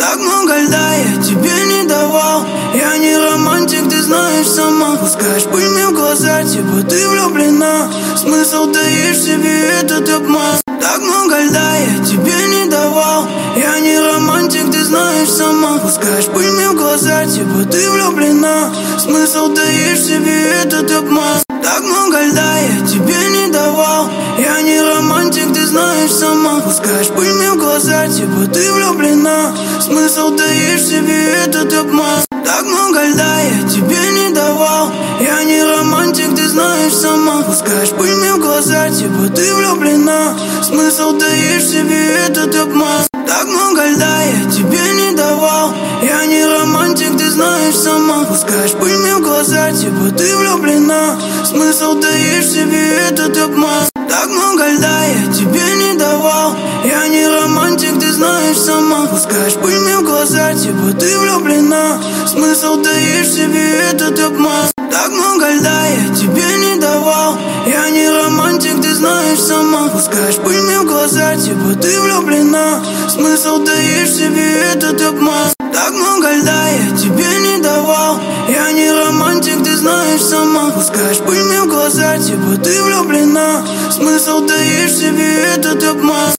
Так много льда я тебе не давал. Я не романтик, ты знаешь сама. Пускаешь пыль мне в глаза, типа ты влюблена. Смысл таишь в себе этот обман. Так много льда я тебе не давал. Я не романтик, ты знаешь сама. Пускаешь пыль мне в глаза, типа ты влюблена. Смысл таишь в себе этот обман. Так много льда я тебе не давал. Я не романтик, ты знаешь сама. Пускаешь пыль мне в глаза, типа ты влюблена. Смысл таишь в себе этот обман. Так много льда я тебе не давал. Я не романтик, ты знаешь сама. Пускаешь пыль мне в глаза, типа ты влюблена. Смысл таишь в себе этот обман. Так много льда я тебе не давал. Я не романтик, ты знаешь сама. Пускаешь пыль мне в глаза, типа ты влюблена. Смысл таишь в себе этот обман. Так много льда я тебе не давал. Я не романтик, ты знаешь сама. Пускаешь пыль мне в глаза, типа ты влюблена. Смысл таишь в себе этот обман. Так много льда я тебе не давал. Я не романтик, ты знаешь сама. Пускаешь пыль мне в глаза, типа ты влюблена. Смысл таишь в себе этот обман. Так много льда я тебе не давал. Я не романтик, ты знаешь сама. Пускаешь пыль мне в глаза, типа ты влюблена. Смысл таишь в себе этот обман.